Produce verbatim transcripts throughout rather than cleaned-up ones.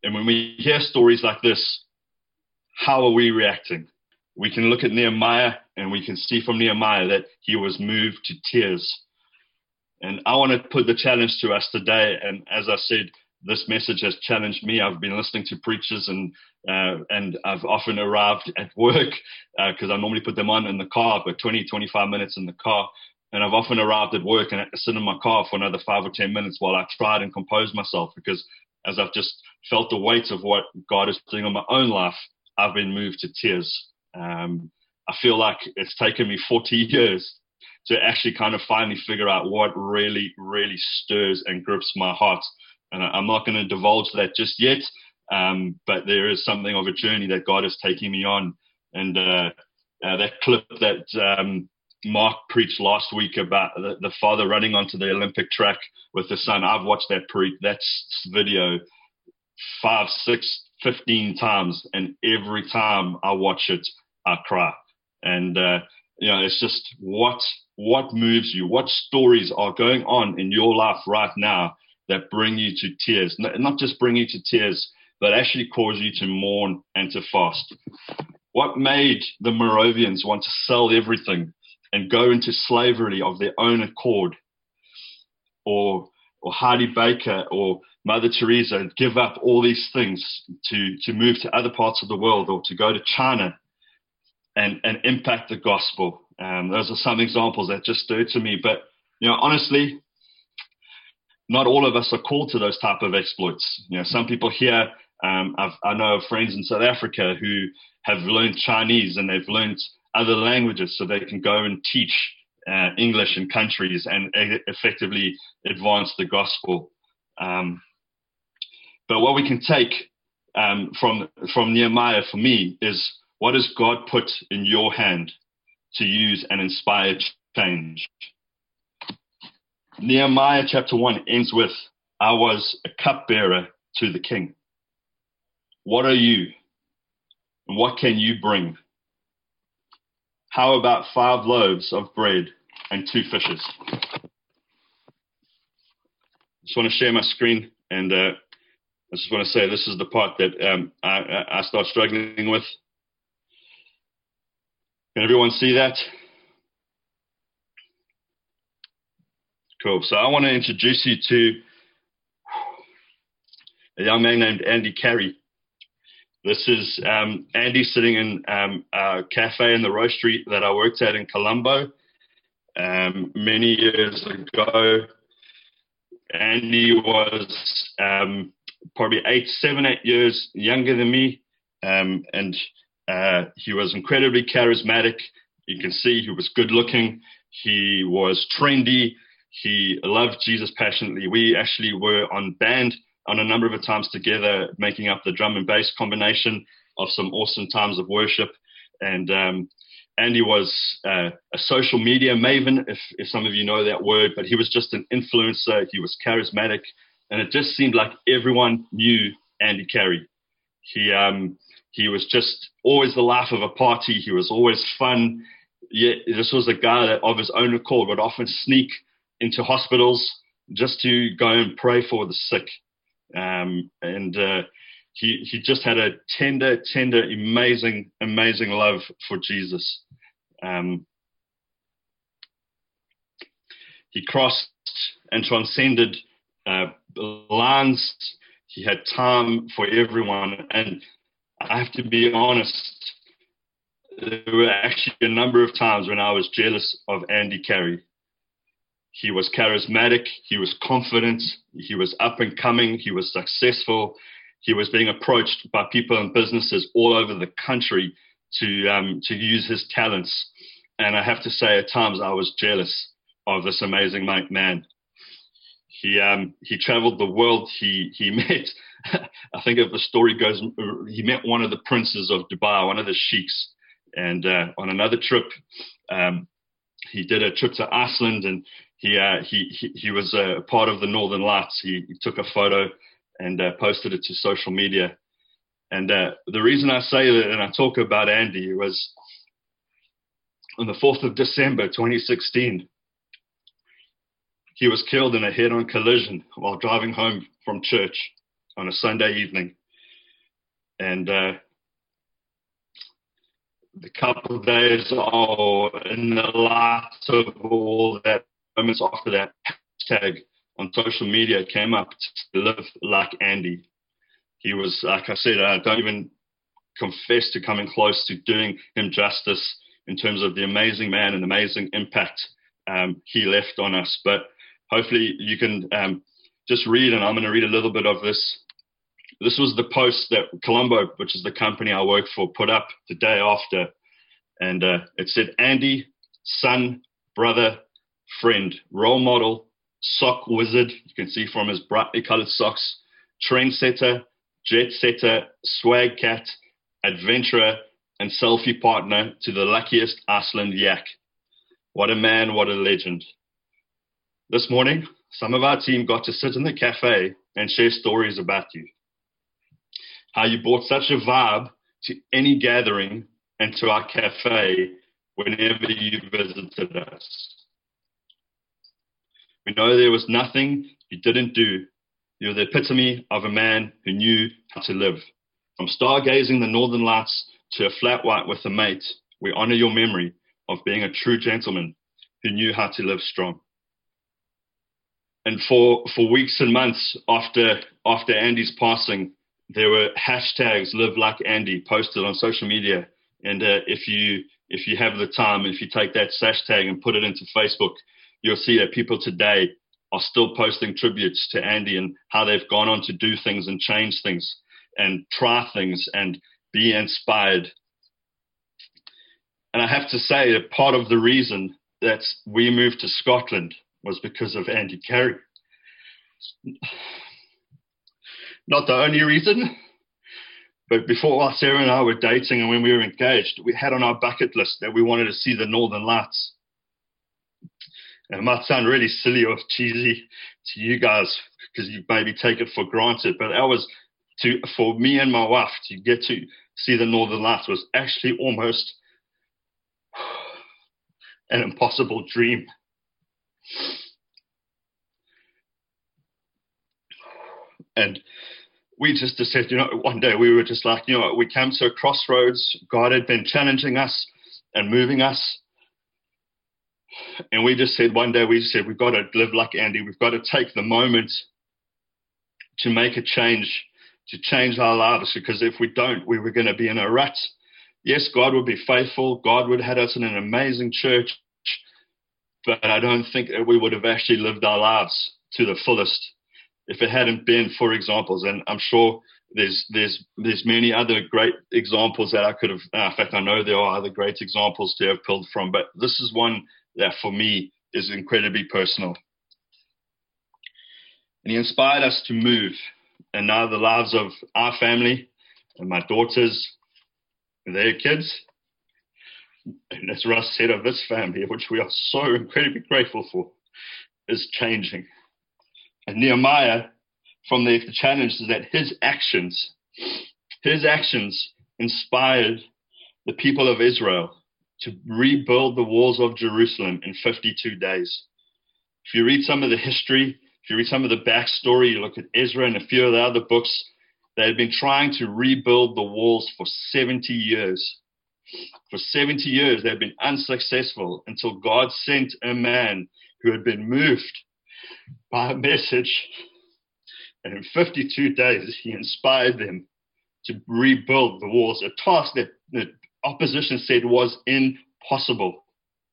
And when we hear stories like this, how are we reacting? We can look at Nehemiah, and we can see from Nehemiah that he was moved to tears. And I want to put the challenge to us today. And as I said, this message has challenged me. I've been listening to preachers, and uh, and I've often arrived at work because uh, I normally put them on in the car. I've got twenty, twenty-five minutes in the car. And I've often arrived at work and had to sit in my car for another five or ten minutes while I tried and compose myself, because as I've just felt the weight of what God is doing in my own life, I've been moved to tears. Um, I feel like it's taken me forty years to actually kind of finally figure out what really, really stirs and grips my heart. And I'm not going to divulge that just yet, um, but there is something of a journey that God is taking me on. And uh, uh, that clip that um, Mark preached last week about the, the father running onto the Olympic track with the son, I've watched that pre- that video five, six, fifteen times, and every time I watch it, I cry. And uh, you know, it's just what what moves you, what stories are going on in your life right now that bring you to tears, not just bring you to tears, but actually cause you to mourn and to fast. What made the Moravians want to sell everything and go into slavery of their own accord? Or or Heidi Baker or Mother Teresa give up all these things to, to move to other parts of the world, or to go to China and, and impact the gospel. Um, those are some examples that just stirred to me. But, you know, honestly, not all of us are called to those type of exploits. You know, some people here, um, I've, I know of friends in South Africa who have learned Chinese and they've learned other languages so they can go and teach uh, English in countries and e- effectively advance the gospel. Um, but what we can take um, from from Nehemiah for me is, what has God put in your hand to use and inspire change? Nehemiah chapter one ends with, I was a cupbearer to the king. What are you? And what can you bring? How about five loaves of bread and two fishes? I just want to share my screen, and uh, I just want to say this is the part that um, I, I start struggling with. Can everyone see that? Cool. So I want to introduce you to a young man named Andy Carey. This is um, Andy sitting in um, a cafe in the roastery that I worked at in Colombo um, many years ago. Andy was um, probably eight, seven, eight years younger than me, um, and uh, he was incredibly charismatic. You can see he was good looking. He was trendy. He loved Jesus passionately. We actually were on band on a number of times together, making up the drum and bass combination of some awesome times of worship. And um, Andy was uh, a social media maven, if, if some of you know that word, but he was just an influencer. He was charismatic, and it just seemed like everyone knew Andy Carey. He um, he was just always the life of a party. He was always fun. Yet this was a guy that, of his own accord, would often sneak into hospitals just to go and pray for the sick. Um, and uh, he he just had a tender, tender, amazing, amazing love for Jesus. Um, he crossed and transcended uh, lines. He had time for everyone. And I have to be honest, there were actually a number of times when I was jealous of Andy Carey. He was charismatic. He was confident. He was up and coming. He was successful. He was being approached by people and businesses all over the country to um, to use his talents. And I have to say, at times I was jealous of this amazing man. He um, he traveled the world. He he met, I think if the story goes, he met one of the princes of Dubai, one of the sheiks. And uh, on another trip, um, he did a trip to Iceland, and he uh, he, he he was a part of the Northern Lights. He, he took a photo and uh, posted it to social media. And uh, the reason I say that and I talk about Andy was on the fourth of December, twenty sixteen. He was killed in a head-on collision while driving home from church on a Sunday evening. And uh, a couple of days oh, in the light of all that, moments after that, hashtag on social media came up to live like Andy. He was, like I said, I don't even confess to coming close to doing him justice in terms of the amazing man and amazing impact um, he left on us. But hopefully you can um, just read, and I'm going to read a little bit of this. This was the post that Colombo, which is the company I work for, put up the day after. And uh, it said, Andy, son, brother, friend, role model, sock wizard. You can see from his brightly colored socks, trendsetter, jet setter, swag cat, adventurer, and selfie partner to the luckiest Iceland yak. What a man, what a legend. This morning, some of our team got to sit in the cafe and share stories about you. How you brought such a vibe to any gathering and to our cafe whenever you visited us. We know there was nothing you didn't do. You were the epitome of a man who knew how to live. From stargazing the northern lights to a flat white with a mate, we honor your memory of being a true gentleman who knew how to live strong. And for, for weeks and months after, after Andy's passing, there were hashtags live like Andy posted on social media. And uh, if you if you have the time, if you take that hashtag and put it into Facebook, you'll see that people today are still posting tributes to Andy and how they've gone on to do things and change things and try things and be inspired. And I have to say that part of the reason that we moved to Scotland was because of Andy Carey. Not the only reason, but before Sarah and I were dating and when we were engaged, we had on our bucket list that we wanted to see the Northern Lights. And it might sound really silly or cheesy to you guys because you maybe take it for granted, but that was to for me and my wife to get to see the Northern Lights was actually almost an impossible dream. And we just said, you know, one day we were just like, you know, we came to a crossroads. God had been challenging us and moving us. And we just said, one day we just said, we've got to live like Andy. We've got to take the moment to make a change, to change our lives. Because if we don't, we were going to be in a rut. Yes, God would be faithful. God would have had us in an amazing church. But I don't think that we would have actually lived our lives to the fullest if it hadn't been for examples. And I'm sure there's there's there's many other great examples that I could have, uh, in fact, I know there are other great examples to have pulled from, but this is one that for me is incredibly personal. And he inspired us to move. And now the lives of our family and my daughters and their kids, and as Russ said, of this family, which we are so incredibly grateful for, is changing. And Nehemiah, from the challenge, is that his actions, his actions inspired the people of Israel to rebuild the walls of Jerusalem in fifty-two days. If you read some of the history, if you read some of the backstory, you look at Ezra and a few of the other books, they had been trying to rebuild the walls for seventy years. For seventy years, they had been unsuccessful until God sent a man who had been moved by a message. And in fifty-two days, he inspired them to rebuild the walls, a task that the opposition said was impossible.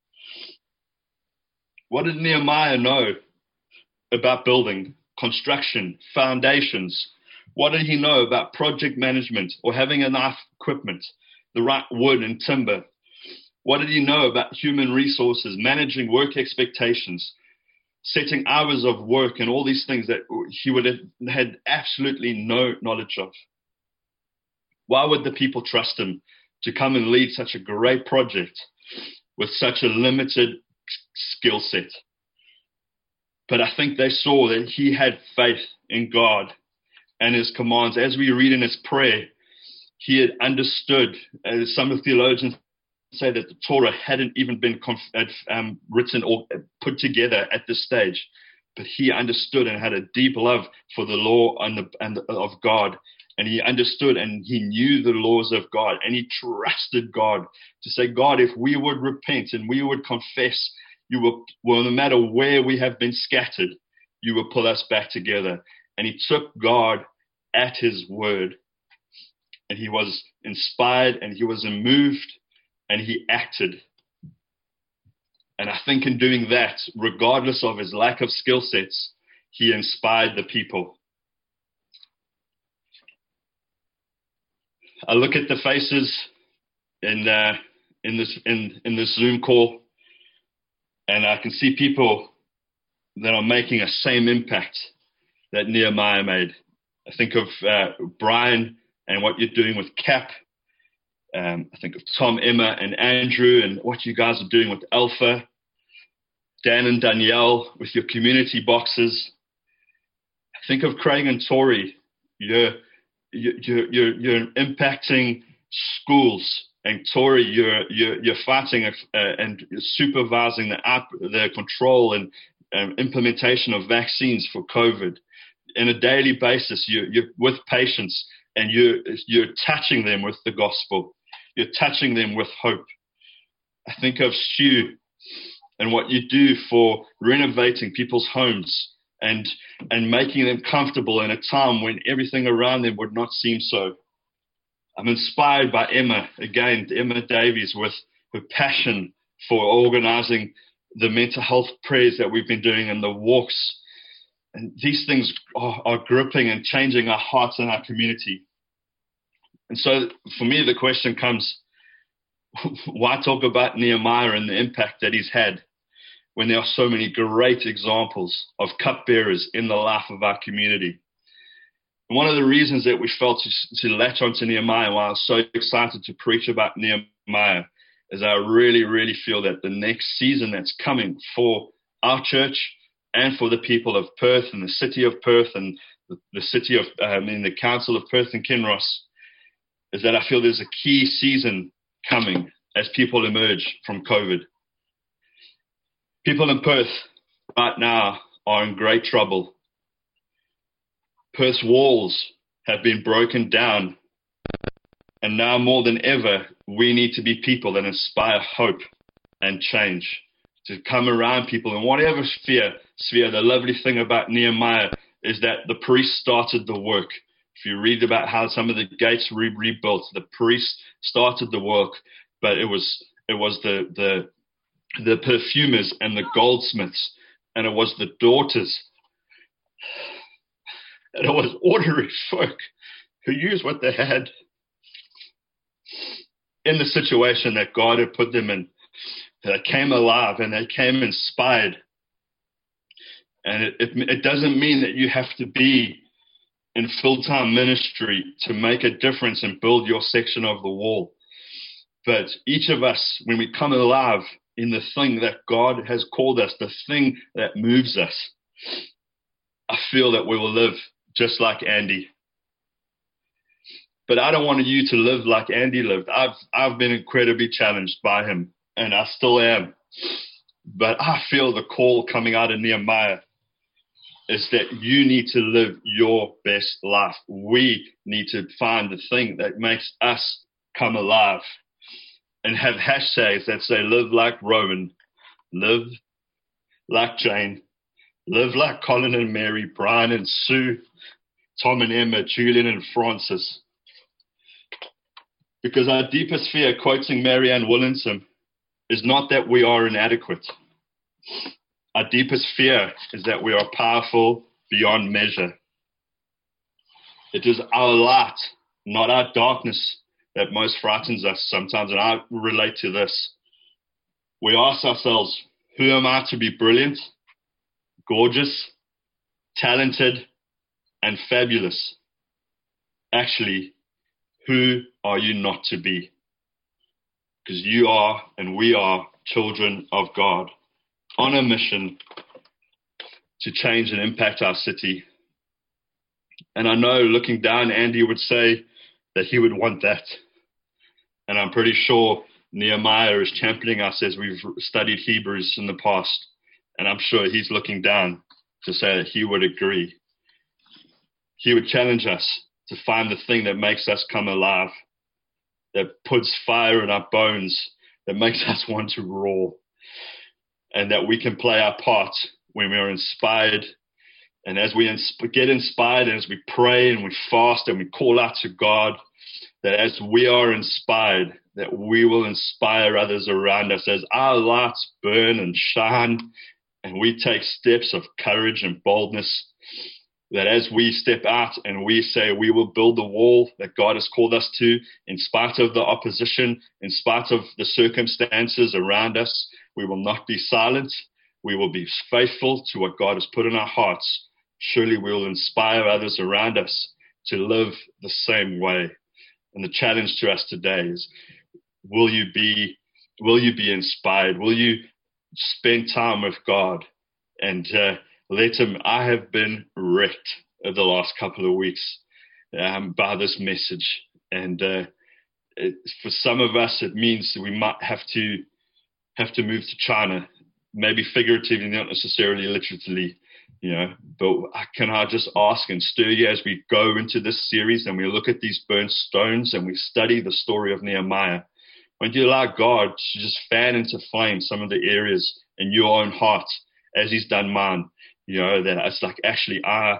What did Nehemiah know about building, construction, foundations? What did he know about project management or having enough equipment, the right wood and timber? What did he know about human resources, managing work expectations, setting hours of work and all these things that he would have had absolutely no knowledge of? Why would the people trust him to come and lead such a great project with such a limited skill set? But I think they saw that he had faith in God and his commands. As we read in his prayer, he had understood, as some of the theologians say, that the Torah hadn't even been conf- um, written or put together at this stage, but he understood and had a deep love for the law and, the, and the, of God, and he understood and he knew the laws of God, and he trusted God to say, God, if we would repent and we would confess, you will, well, no matter where we have been scattered, you will pull us back together. And he took God at his word, and he was inspired and he was moved and he acted. And I think in doing that, regardless of his lack of skill sets, he inspired the people. I look at the faces in uh, in this in, in this Zoom call, and I can see people that are making a same impact that Nehemiah made. I think of uh, Brian and what you're doing with CAP. Um, I think of Tom, Emma, and Andrew, and what you guys are doing with Alpha. Dan and Danielle with your community boxes. I think of Craig and Tori. You're, you're, you're, you're impacting schools. And Tori, you're, you're, you're fighting uh, and supervising the, up, the control and um, implementation of vaccines for COVID. On a daily basis, you're, you're with patients, and you're, you're touching them with the gospel. You're touching them with hope. I think of Stu and what you do for renovating people's homes and and making them comfortable in a time when everything around them would not seem so. I'm inspired by Emma, again, Emma Davies, with her passion for organizing the mental health prayers that we've been doing and the walks. And these things are, are gripping and changing our hearts and our community. And so for me, the question comes, why talk about Nehemiah and the impact that he's had when there are so many great examples of cupbearers in the life of our community? And one of the reasons that we felt to, to latch onto Nehemiah, why I was so excited to preach about Nehemiah, is I really, really feel that the next season that's coming for our church and for the people of Perth and the city of Perth and the, the city of, I mean, the council of Perth and Kinross, is that I feel there's a key season coming as people emerge from COVID. People in Perth right now are in great trouble. Perth's walls have been broken down, and now more than ever, we need to be people that inspire hope and change, to come around people in whatever sphere. sphere. The lovely thing about Nehemiah is that the priest started the work. If you read about how some of the gates were rebuilt, the priest started the work, but it was it was the the the perfumers and the goldsmiths, and it was the daughters, and it was ordinary folk who used what they had in the situation that God had put them in. They came alive and they came inspired. And it, it, it doesn't mean that you have to be in full-time ministry to make a difference and build your section of the wall. But each of us, when we come alive in the thing that God has called us, the thing that moves us, I feel that we will live just like Andy. But I don't want you to live like Andy lived. I've I've been incredibly challenged by him, and I still am. But I feel the call coming out of Nehemiah is that you need to live your best life. We need to find the thing that makes us come alive and have hashtags that say live like Rowan, live like Jane, live like Colin and Mary, Brian and Sue, Tom and Emma, Julian and Francis. Because our deepest fear, quoting Marianne Williamson, is not that we are inadequate. Our deepest fear is that we are powerful beyond measure. It is our light, not our darkness, that most frightens us sometimes, and I relate to this. We ask ourselves, who am I to be brilliant, gorgeous, talented, and fabulous? Actually, who are you not to be? Because you are and we are children of God on a mission to change and impact our city. And I know looking down, Andy would say that he would want that. And I'm pretty sure Nehemiah is championing us as we've studied Hebrews in the past. And I'm sure he's looking down to say that he would agree. He would challenge us to find the thing that makes us come alive, that puts fire in our bones, that makes us want to roar, and that we can play our part when we're inspired. And as we insp- get inspired, and as we pray and we fast and we call out to God, that as we are inspired, that we will inspire others around us as our lights burn and shine, and we take steps of courage and boldness, that as we step out and we say we will build the wall that God has called us to, in spite of the opposition, in spite of the circumstances around us, we will not be silent. We will be faithful to what God has put in our hearts. Surely we will inspire others around us to live the same way. And the challenge to us today is, will you be, will you be inspired? Will you spend time with God and uh, let him? I have been wrecked over the last couple of weeks um, by this message. And uh, it, for some of us, it means that we might have to have to move to China, maybe figuratively, not necessarily literally, you know. But can I just ask and stir you as we go into this series and we look at these burnt stones and we study the story of Nehemiah? When you allow God to just fan into flame some of the areas in your own heart, as he's done mine, you know, that it's like, actually, I,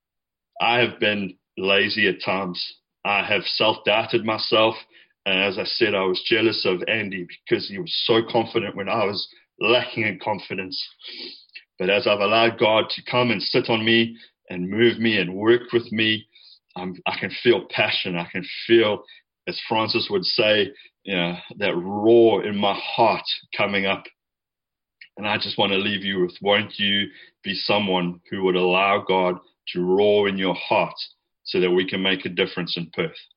I have been lazy at times. I have self-doubted myself. And as I said, I was jealous of Andy because he was so confident when I was lacking in confidence. But as I've allowed God to come and sit on me and move me and work with me, I'm, I can feel passion. I can feel, as Francis would say, you know, that roar in my heart coming up. And I just want to leave you with, won't you be someone who would allow God to roar in your heart so that we can make a difference in Perth?